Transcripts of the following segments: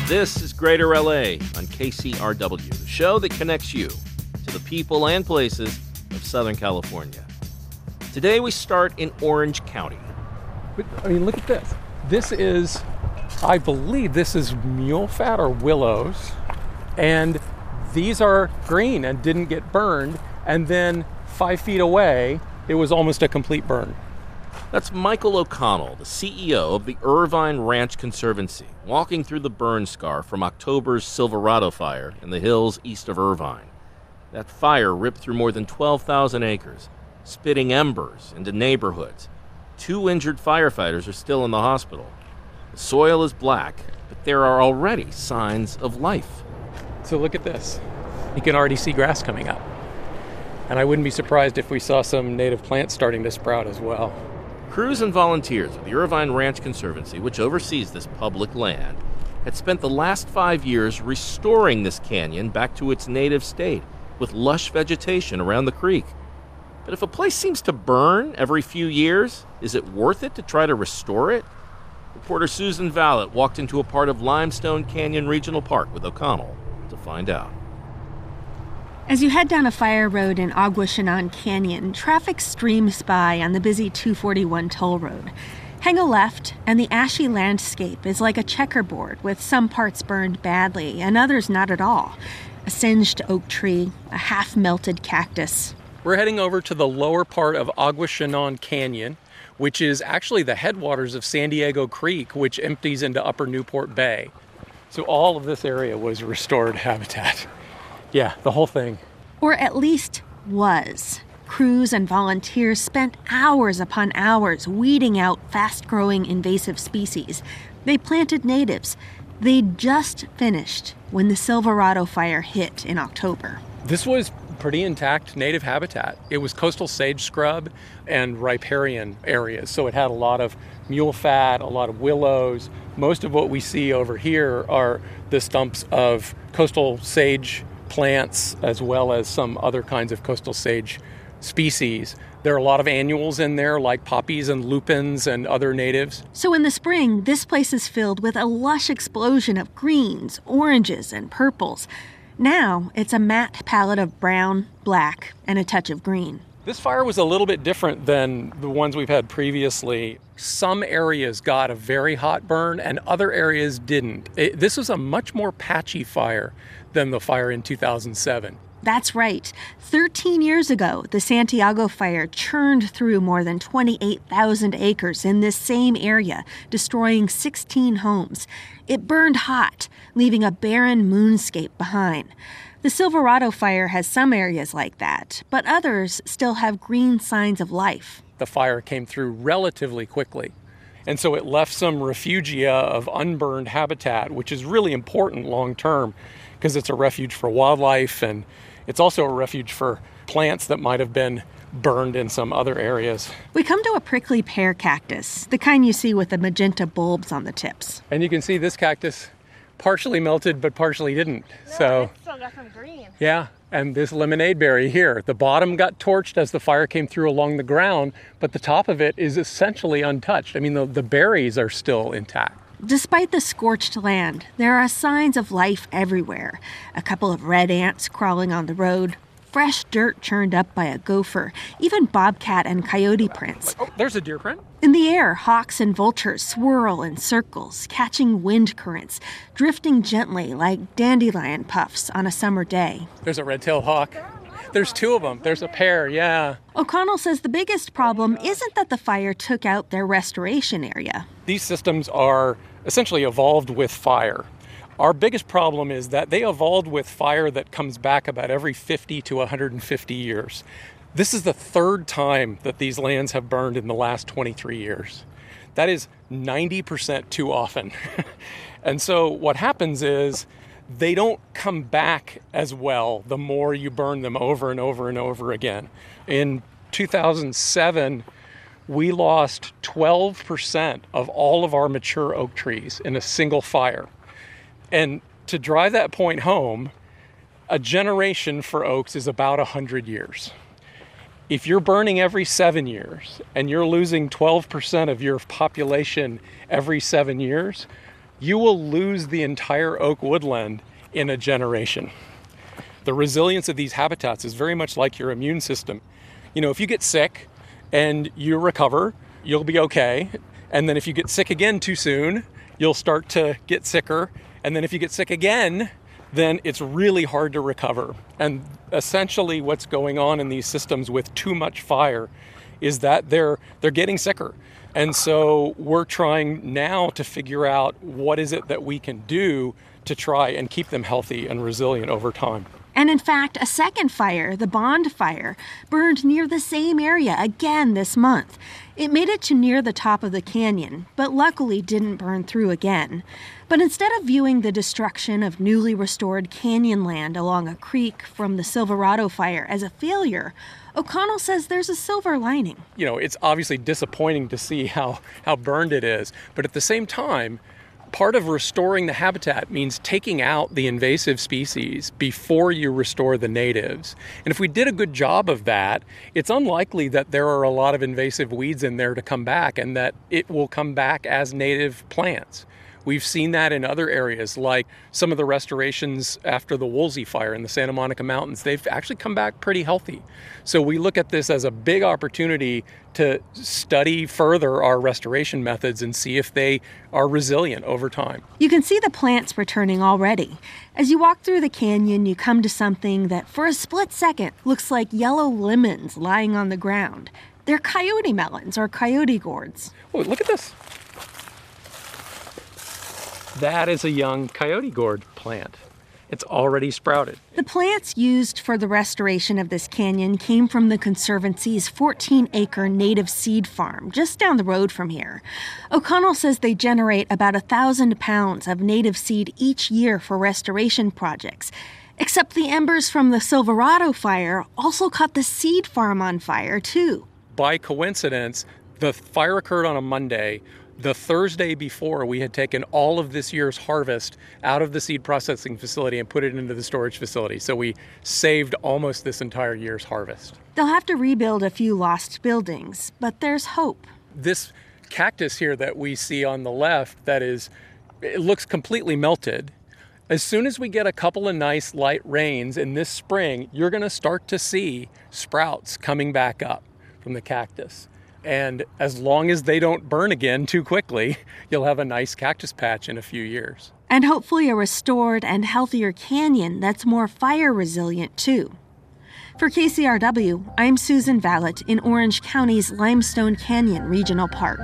This is Greater LA on KCRW, the show that connects you to the people and places of Southern California. Today we start in Orange County. But, look at this. This is, I believe this is mule fat or willows. And these are green and didn't get burned. And then 5 feet away, it was almost a complete burn. That's Michael O'Connell, the CEO of the Irvine Ranch Conservancy, walking through the burn scar from October's Silverado fire in the hills east of Irvine. That fire ripped through more than 12,000 acres, spitting embers into neighborhoods. 2 injured firefighters are still in the hospital. The soil is black, but there are already signs of life. So look at this. You can already see grass coming up. And I wouldn't be surprised if we saw some native plants starting to sprout as well. Crews and volunteers of the Irvine Ranch Conservancy, which oversees this public land, had spent the last 5 years restoring this canyon back to its native state, with lush vegetation around the creek. But if a place seems to burn every few years, is it worth it to try to restore it? Reporter Susan Vallet walked into a part of Limestone Canyon Regional Park with O'Connell to find out. As you head down a fire road in Agua Shannon Canyon, traffic streams by on the busy 241 toll road. Hang a left, and the ashy landscape is like a checkerboard, with some parts burned badly and others not at all. A singed oak tree, a half-melted cactus. We're heading over to the lower part of Agua Shannon Canyon, which is actually the headwaters of San Diego Creek, which empties into Upper Newport Bay. So all of this area was restored habitat. Yeah, the whole thing. Or at least was. Crews and volunteers spent hours upon hours weeding out fast-growing invasive species. They planted natives. They'd just finished when the Silverado fire hit in October. This was pretty intact native habitat. It was coastal sage scrub and riparian areas, so it had a lot of mule fat, a lot of willows. Most of what we see over here are the stumps of coastal sage plants, as well as some other kinds of coastal sage species. There are a lot of annuals in there, like poppies and lupins and other natives. So in the spring, this place is filled with a lush explosion of greens, oranges, and purples. Now, it's a matte palette of brown, black, and a touch of green. This fire was a little bit different than the ones we've had previously. Some areas got a very hot burn and other areas didn't. This was a much more patchy fire than the fire in 2007. That's right. 13 years ago, the Santiago fire churned through more than 28,000 acres in this same area, destroying 16 homes. It burned hot, leaving a barren moonscape behind. The Silverado fire has some areas like that, but others still have green signs of life. The fire came through relatively quickly, and so it left some refugia of unburned habitat, which is really important long term because it's a refuge for wildlife, and it's also a refuge for plants that might have been burned in some other areas. We come to a prickly pear cactus, the kind you see with the magenta bulbs on the tips. And you can see this cactus partially melted, but partially didn't. No, so it's still got some green. Yeah, and this lemonade berry here, the bottom got torched as the fire came through along the ground, but the top of it is essentially untouched. The berries are still intact. Despite the scorched land, there are signs of life everywhere. A couple of red ants crawling on the road, fresh dirt churned up by a gopher, even bobcat and coyote prints. Oh, there's a deer print. In the air, hawks and vultures swirl in circles, catching wind currents, drifting gently like dandelion puffs on a summer day. There's a red-tailed hawk. There's 2 of them. There's a pair, yeah. O'Connell says the biggest problem isn't that the fire took out their restoration area. These systems are essentially evolved with fire. Our biggest problem is that they evolved with fire that comes back about every 50 to 150 years. This is the 3rd time that these lands have burned in the last 23 years. That is 90% too often. And so what happens is they don't come back as well the more you burn them over and over and over again. In 2007, we lost 12% of all of our mature oak trees in a single fire. And to drive that point home, a generation for oaks is about 100 years. If you're burning every 7 years and you're losing 12% of your population every 7 years, you will lose the entire oak woodland in a generation. The resilience of these habitats is very much like your immune system. If you get sick and you recover, you'll be okay. And then if you get sick again too soon, you'll start to get sicker. And then if you get sick again, then it's really hard to recover. And essentially what's going on in these systems with too much fire is that they're getting sicker. And so we're trying now to figure out what is it that we can do to try and keep them healthy and resilient over time. And in fact, a second fire, the Bond Fire, burned near the same area again this month. It made it to near the top of the canyon, but luckily didn't burn through again. But instead of viewing the destruction of newly restored canyon land along a creek from the Silverado fire as a failure, O'Connell says there's a silver lining. It's obviously disappointing to see how burned it is, but at the same time, part of restoring the habitat means taking out the invasive species before you restore the natives. And if we did a good job of that, it's unlikely that there are a lot of invasive weeds in there to come back and that it will come back as native plants. We've seen that in other areas, like some of the restorations after the Woolsey fire in the Santa Monica Mountains. They've actually come back pretty healthy. So we look at this as a big opportunity to study further our restoration methods and see if they are resilient over time. You can see the plants returning already. As you walk through the canyon, you come to something that for a split second looks like yellow lemons lying on the ground. They're coyote melons or coyote gourds. Oh, look at this. That is a young coyote gourd plant. It's already sprouted. The plants used for the restoration of this canyon came from the Conservancy's 14-acre native seed farm just down the road from here. O'Connell says they generate about 1,000 pounds of native seed each year for restoration projects. Except the embers from the Silverado fire also caught the seed farm on fire, too. By coincidence, the fire occurred on a Monday. The Thursday before, we had taken all of this year's harvest out of the seed processing facility and put it into the storage facility. So we saved almost this entire year's harvest. They'll have to rebuild a few lost buildings, but there's hope. This cactus here that we see on the left, it looks completely melted. As soon as we get a couple of nice light rains in this spring, you're going to start to see sprouts coming back up from the cactus. And as long as they don't burn again too quickly, you'll have a nice cactus patch in a few years. And hopefully a restored and healthier canyon that's more fire resilient too. For KCRW, I'm Susan Vallet in Orange County's Limestone Canyon Regional Park.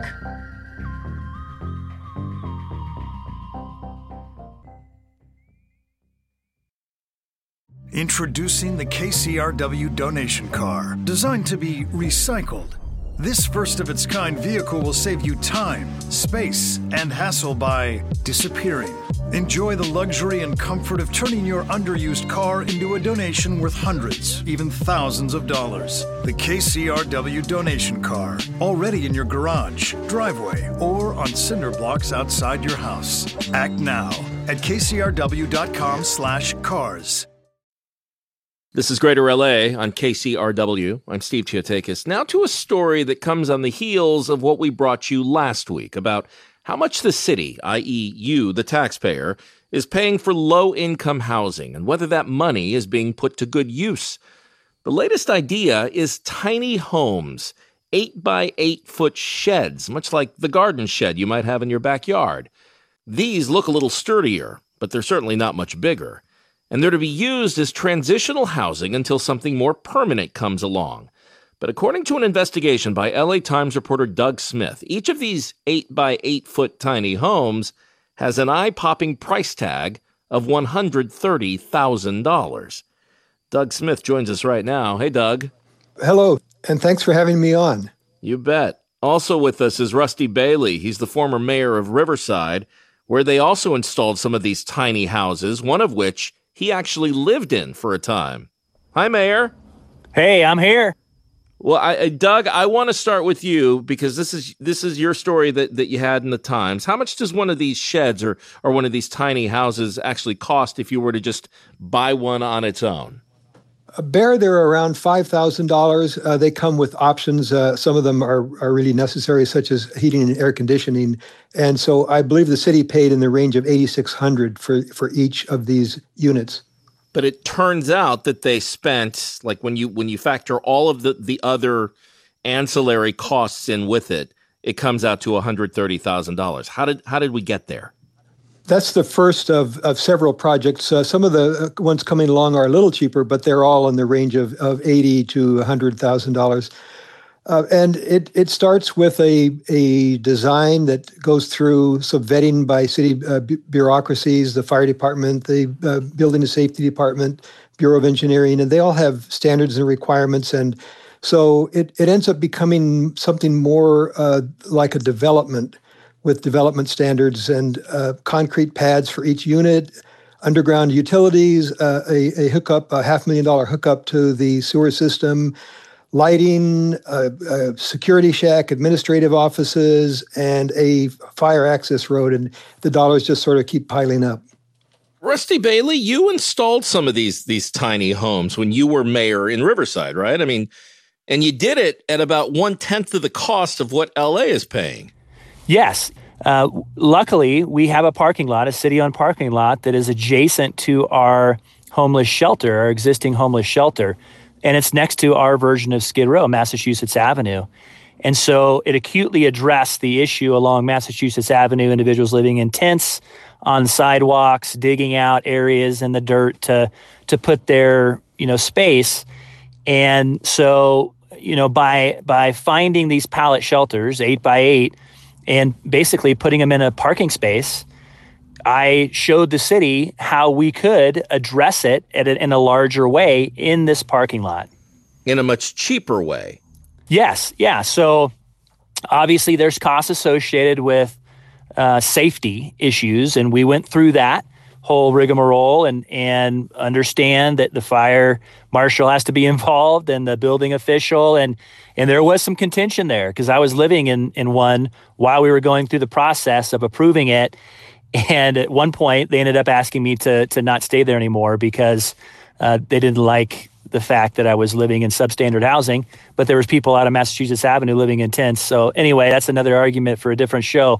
Introducing the KCRW donation car, designed to be recycled. This first-of-its-kind vehicle will save you time, space, and hassle by disappearing. Enjoy the luxury and comfort of turning your underused car into a donation worth hundreds, even thousands of dollars. The KCRW donation car, already in your garage, driveway, or on cinder blocks outside your house. Act now at kcrw.com/cars. This is Greater LA on KCRW. I'm Steve Chiotakis. Now to a story that comes on the heels of what we brought you last week about how much the city, i.e. you, the taxpayer, is paying for low-income housing and whether that money is being put to good use. The latest idea is tiny homes, 8-by-8-foot sheds, much like the garden shed you might have in your backyard. These look a little sturdier, but they're certainly not much bigger. And they're to be used as transitional housing until something more permanent comes along. But according to an investigation by LA Times reporter Doug Smith, each of these 8-by-8-foot tiny homes has an eye-popping price tag of $130,000. Doug Smith joins us right now. Hey, Doug. Hello, and thanks for having me on. You bet. Also with us is Rusty Bailey. He's the former mayor of Riverside, where they also installed some of these tiny houses, one of which he actually lived in for a time. Hi, Mayor. Hey, I'm here. Well, Doug, I want to start with you because this is your story that you had in the Times. How much does one of these sheds or one of these tiny houses actually cost if you were to just buy one on its own? Bare, they're around $5,000. They come with options. Some of them are really necessary, such as heating and air conditioning. And so I believe the city paid in the range of $8,600 for each of these units. But it turns out that they spent, like when you factor all of the other ancillary costs in with it, it comes out to $130,000. How did we get there? That's the first of several projects. Some of the ones coming along are a little cheaper, but they're all in the range of $80,000 to $100,000. And it starts with a design that goes through some vetting by city bureaucracies, the fire department, the building and safety department, Bureau of Engineering, and they all have standards and requirements. And so it ends up becoming something more like a development with development standards and concrete pads for each unit, underground utilities, a hookup, a $500,000 hookup to the sewer system, lighting, a security shack, administrative offices, and a fire access road. And the dollars just sort of keep piling up. Rusty Bailey, you installed some of these tiny homes when you were mayor in Riverside, right? I mean, and you did it at about 1/10 of the cost of what LA is paying. Yes. Luckily, we have a parking lot, a city-owned parking lot that is adjacent to our homeless shelter, our existing homeless shelter. And it's next to our version of Skid Row, Massachusetts Avenue. And so it acutely addressed the issue along Massachusetts Avenue, individuals living in tents on sidewalks, digging out areas in the dirt to put their, space. And so, by finding these pallet shelters, 8x8, and basically putting them in a parking space, I showed the city how we could address it in a larger way in this parking lot. In a much cheaper way. Yes. Yeah. So obviously there's costs associated with safety issues, and we went through that whole rigmarole and understand that the fire marshal has to be involved and the building official, and there was some contention there because I was living in one while we were going through the process of approving it. And at one point, they ended up asking me to not stay there anymore because they didn't like the fact that I was living in substandard housing, but there was people out of Massachusetts Avenue living in tents. So anyway, that's another argument for a different show.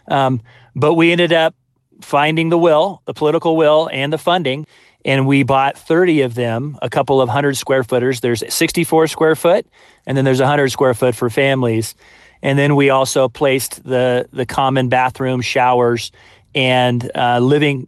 But we ended up finding the political will, and the funding, and we bought 30 of them, a couple of 100 square footers. There's 64 square foot, and then there's 100 square foot for families. And then we also placed the common bathroom, showers, and eating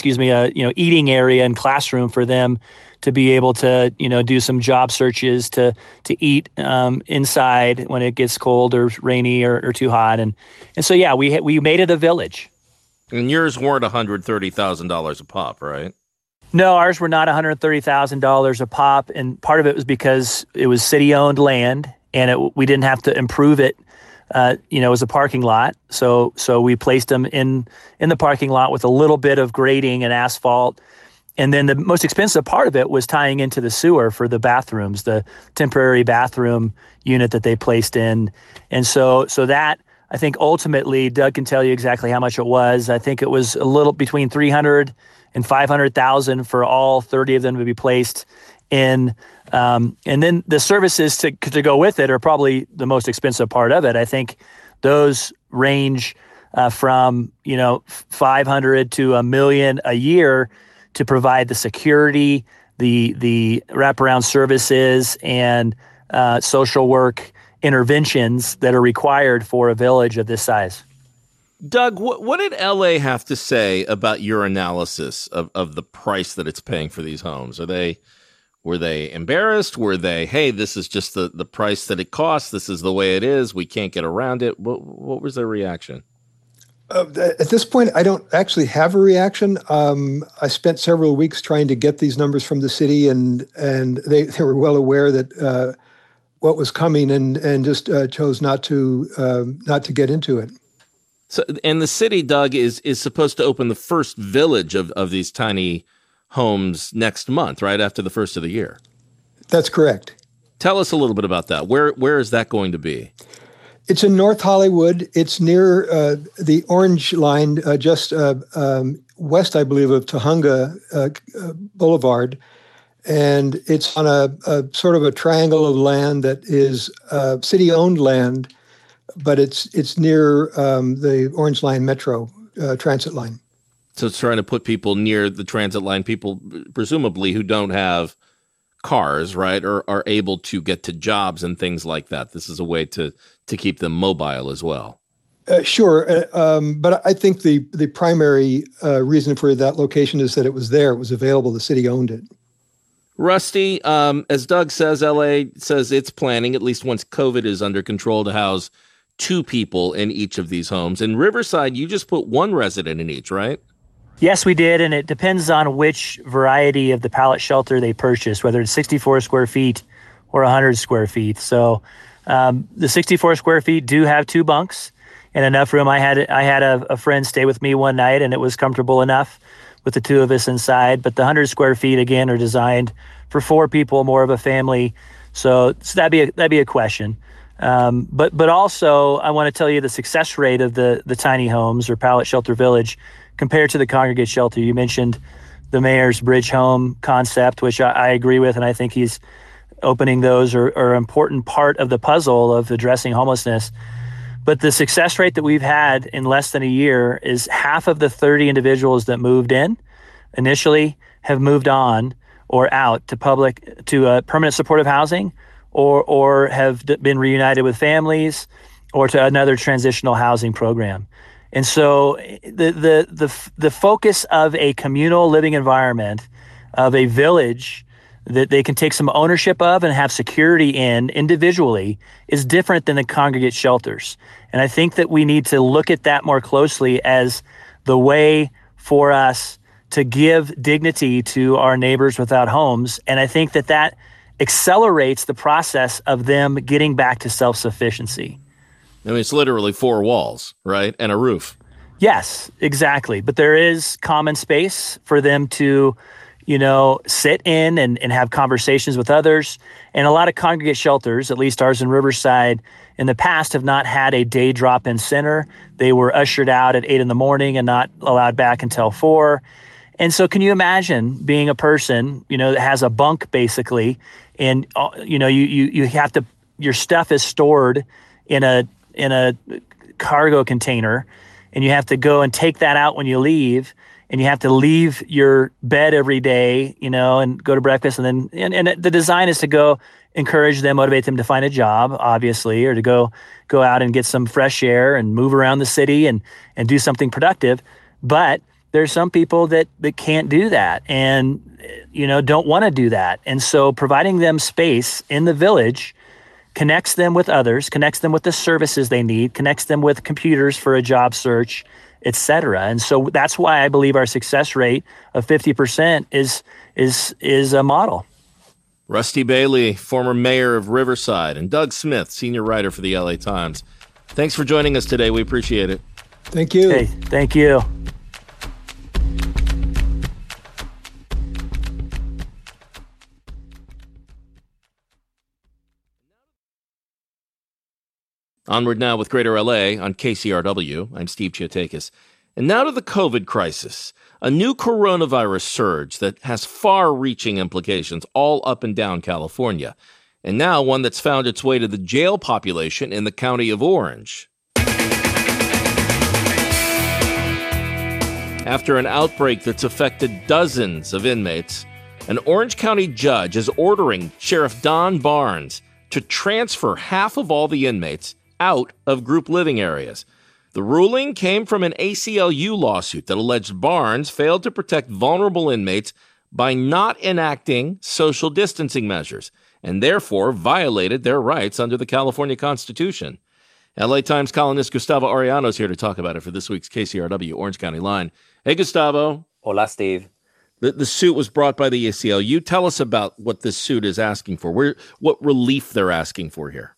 area and classroom for them to be able to, do some job searches to eat inside when it gets cold or rainy or too hot. And so, yeah, we made it a village. And yours weren't $130,000 a pop, right? No, ours were not $130,000 a pop. And part of it was because it was city-owned land, and we didn't have to improve it. As a parking lot. So we placed them in the parking lot with a little bit of grading and asphalt. And then the most expensive part of it was tying into the sewer for the bathrooms, the temporary bathroom unit that they placed in. And so that, I think ultimately, Doug can tell you exactly how much it was. I think it was a little between $300,000 and $500,000 for all 30 of them to be placed in. And then the services to go with it are probably the most expensive part of it. I think those range from $500,000 to $1 million a year to provide the security, the wraparound services, and social work interventions that are required for a village of this size. Doug, what did LA have to say about your analysis of the price that it's paying for these homes? Were they embarrassed? Were they, hey, this is just the price that it costs, this is the way it is, we can't get around it? What was their reaction? At this point, I don't actually have a reaction. I spent several weeks trying to get these numbers from the city, and they were well aware that what was coming, and just chose not to get into it. So, and the city, Doug, is supposed to open the first village of these tiny homes next month, right after the first of the year. That's correct. Tell us a little bit about that. Where is that going to be? It's in North Hollywood. It's near the Orange Line, just west, I believe, of Tujunga Boulevard. and it's on a sort of a triangle of land that is city-owned land, but it's near the Orange Line Metro transit line. So it's trying to put people near the transit line, people presumably who don't have cars, right, or are able to get to jobs and things like that. This is a way to keep them mobile as well. Sure, but I think the primary reason for that location is that it was there. It was available. The city owned it. Rusty, as Doug says, LA says it's planning, at least once COVID is under control, to house 2 people in each of these homes. In Riverside, you just put 1 resident in each, right? Yes, we did, and it depends on which variety of the pallet shelter they purchase, whether it's 64 square feet or 100 square feet. So the 64 square feet do have 2 bunks and enough room. I had a friend stay with me one night, and it was comfortable enough with the 2 of us inside. But the 100 square feet, again, are designed for 4 people, more of a family. So that'd be a question. But also, I want to tell you the success rate of the tiny homes or pallet shelter village compared to the congregate shelter. You mentioned the mayor's bridge home concept, which I agree with, and I think he's opening those are an important part of the puzzle of addressing homelessness. But the success rate that we've had in less than a year is half of the 30 individuals that moved in initially have moved on or out to permanent supportive housing, or have been reunited with families, or to another transitional housing program. And so the focus of a communal living environment, of a village that they can take some ownership of and have security in individually, is different than the congregate shelters. And I think that we need to look at that more closely as the way for us to give dignity to our neighbors without homes. And I think that accelerates the process of them getting back to self-sufficiency. I mean, it's literally 4 walls, right? And a roof. Yes, exactly. But there is common space for them to, sit in and have conversations with others. And a lot of congregate shelters, at least ours in Riverside, in the past have not had a day drop-in center. They were ushered out at 8 in the morning and not allowed back until 4. And so can you imagine being a person, that has a bunk basically, and, you have to, your stuff is stored in a cargo container, and you have to go and take that out when you leave, and you have to leave your bed every day, and go to breakfast. And then, and the design is to go encourage them, motivate them to find a job, obviously, or to go out and get some fresh air and move around the city and do something productive. But there's some people that can't do that and, don't want to do that. And so providing them space in the village connects them with others, connects them with the services they need, connects them with computers for a job search, et cetera. And so that's why I believe our success rate of 50% is a model. Rusty Bailey, former mayor of Riverside, and Doug Smith, senior writer for the LA Times. Thanks for joining us today. We appreciate it. Thank you. Hey, thank you. Onward now with Greater LA on KCRW. I'm Steve Chiotakis. And now to the COVID crisis, a new coronavirus surge that has far-reaching implications all up and down California, and now one that's found its way to the jail population in the county of Orange. After an outbreak that's affected dozens of inmates, an Orange County judge is ordering Sheriff Don Barnes to transfer half of all the inmates out of group living areas. The ruling came from an ACLU lawsuit that alleged Barnes failed to protect vulnerable inmates by not enacting social distancing measures and therefore violated their rights under the California Constitution. LA Times columnist Gustavo Arellano is here to talk about it for this week's KCRW Orange County Line. Hey, Gustavo. Hola, Steve. The suit was brought by the ACLU. Tell us about what this suit is asking for. What relief they're asking for here.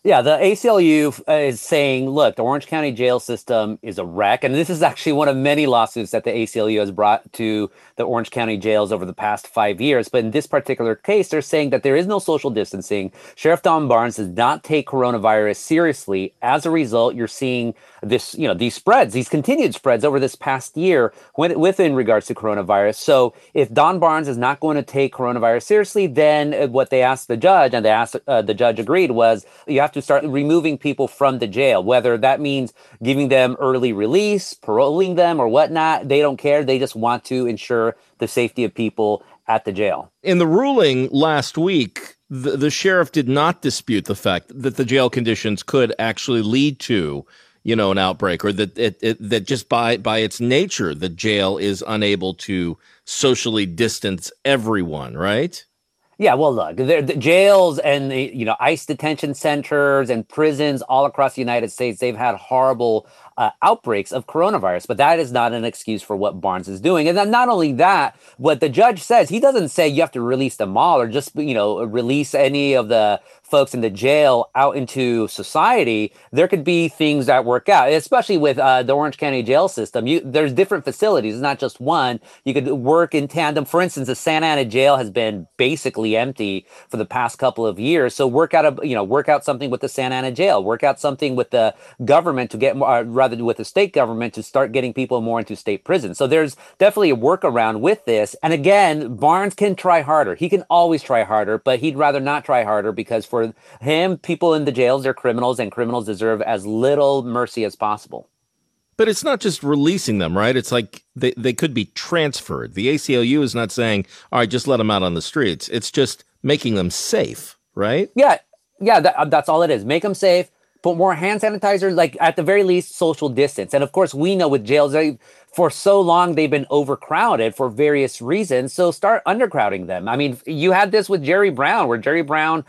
Yeah, the ACLU is saying, look, the Orange County jail system is a wreck. And this is actually one of many lawsuits that the ACLU has brought to the Orange County jails over the past 5 years. But in this particular case, they're saying that there is no social distancing. Sheriff Don Barnes does not take coronavirus seriously. As a result, you're seeing this, these spreads, these continued spreads over this past year in regards to coronavirus. So if Don Barnes is not going to take coronavirus seriously, then what they asked the judge, and the judge agreed, was you have to start removing people from the jail, whether that means giving them early release, paroling them or whatnot. They don't care. They just want to ensure the safety of people at the jail. In the ruling last week, the sheriff did not dispute the fact that the jail conditions could actually lead to, an outbreak, or that just by its nature, the jail is unable to socially distance everyone, right? Yeah, well, look, the jails and ICE detention centers and prisons all across the United States, they've had horrible outbreaks of coronavirus, but that is not an excuse for what Barnes is doing. And then not only that, what the judge says, he doesn't say you have to release them all or just, release any of the folks in the jail out into society. There could be things that work out, especially with the Orange County jail system. There's different facilities. It's not just one. You could work in tandem. For instance, the Santa Ana jail has been basically empty for the past couple of years. So work out something with the Santa Ana jail, work out something with the government to get more, rather with the state government to start getting people more into state prisons. So there's definitely a workaround with this. And again, Barnes can try harder. He can always try harder, but he'd rather not try harder because for him, people in the jails are criminals, and criminals deserve as little mercy as possible. But it's not just releasing them, right? It's like they could be transferred. The ACLU is not saying, all right, just let them out on the streets. It's just making them safe, right? Yeah, that's all it is. Make them safe. Put more hand sanitizer, like at the very least, social distance. And of course, we know with jails, for so long, they've been overcrowded for various reasons. So start undercrowding them. I mean, you had this with Jerry Brown, where Jerry Brown,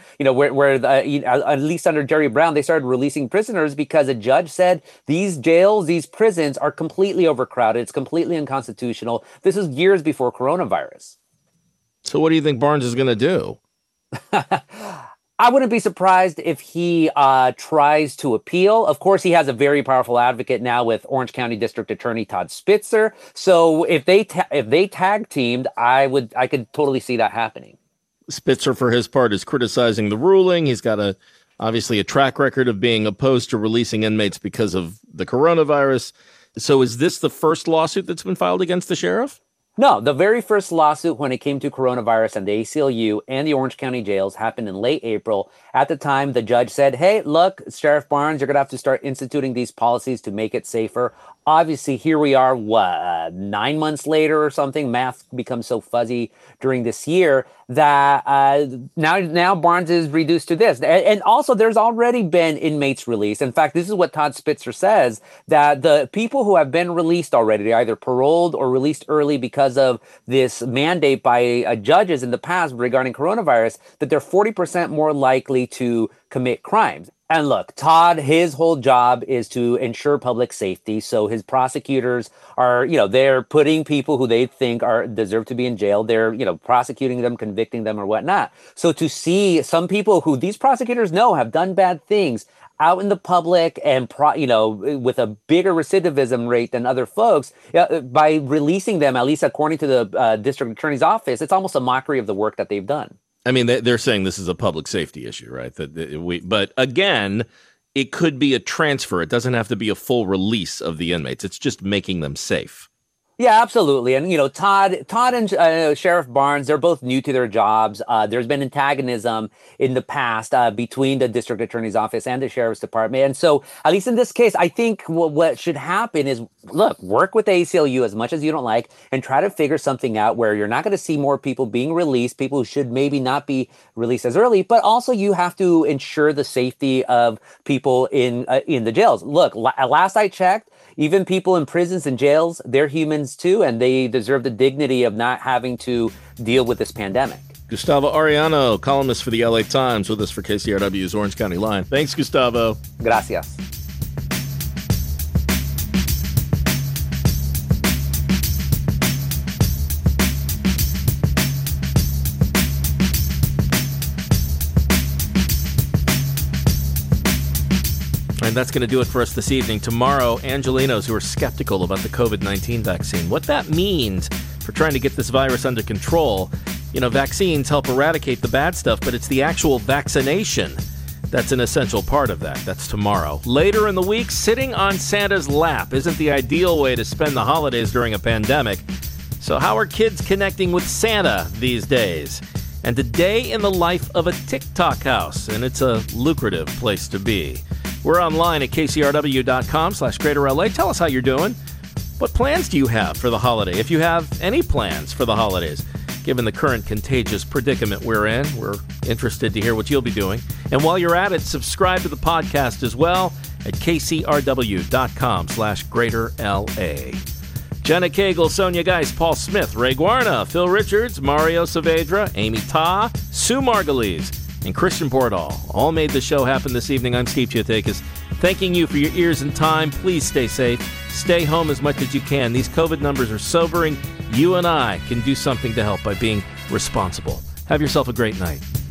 at least under Jerry Brown, they started releasing prisoners because a judge said these jails, these prisons are completely overcrowded. It's completely unconstitutional. This is years before coronavirus. So what do you think Barnes is going to do? I wouldn't be surprised if he tries to appeal. Of course, he has a very powerful advocate now with Orange County District Attorney Todd Spitzer. So if they tag teamed, I could totally see that happening. Spitzer, for his part, is criticizing the ruling. He's got obviously a track record of being opposed to releasing inmates because of the coronavirus. So is this the first lawsuit that's been filed against the sheriff? No, the very first lawsuit when it came to coronavirus and the ACLU and the Orange County jails happened in late April. At the time, the judge said, hey, look, Sheriff Barnes, you're going to have to start instituting these policies to make it safer. Obviously, here we are, 9 months later or something. Math becomes so fuzzy during this year that now Barnes is reduced to this. And also, there's already been inmates released. In fact, this is what Todd Spitzer says, that the people who have been released already, they're either paroled or released early because of this mandate by judges in the past regarding coronavirus, that they're 40% more likely to commit crimes. And look, Todd, his whole job is to ensure public safety. So his prosecutors are, they're putting people who they think deserve to be in jail. They're, prosecuting them, convicting them or whatnot. So to see some people who these prosecutors know have done bad things out in the public and, with a bigger recidivism rate than other folks, by releasing them, at least according to the district attorney's office, it's almost a mockery of the work that they've done. I mean, they're saying this is a public safety issue, right? But again, it could be a transfer. It doesn't have to be a full release of the inmates. It's just making them safe. Yeah, absolutely. And, Todd and Sheriff Barnes, they're both new to their jobs. There's been antagonism in the past between the district attorney's office and the sheriff's department. And so, at least in this case, I think what should happen is, look, work with the ACLU as much as you don't like and try to figure something out where you're not going to see more people being released, people who should maybe not be released as early, but also you have to ensure the safety of people in the jails. Look, last I checked, even people in prisons and jails, they're humans too, and they deserve the dignity of not having to deal with this pandemic. Gustavo Arellano, columnist for the LA Times, with us for KCRW's Orange County Line. Thanks, Gustavo. Gracias. And that's going to do it for us this evening. Tomorrow, Angelenos who are skeptical about the COVID-19 vaccine. What that means for trying to get this virus under control. You know, vaccines help eradicate the bad stuff, but it's the actual vaccination that's an essential part of that. That's tomorrow. Later in the week, sitting on Santa's lap isn't the ideal way to spend the holidays during a pandemic. So how are kids connecting with Santa these days? And a day in the life of a TikTok house, and it's a lucrative place to be. We're online at kcrw.com/greaterla. Tell us how you're doing. What plans do you have for the holiday? If you have any plans for the holidays, given the current contagious predicament we're in, we're interested to hear what you'll be doing. And while you're at it, subscribe to the podcast as well at kcrw.com/greaterla. Jenna Cagle, Sonia Geis, Paul Smith, Ray Guarna, Phil Richards, Mario Saavedra, Amy Ta, Sue Margulies, and Christian Bordahl all made the show happen this evening. I'm Steve Chiotakis, thanking you for your ears and time. Please stay safe. Stay home as much as you can. These COVID numbers are sobering. You and I can do something to help by being responsible. Have yourself a great night.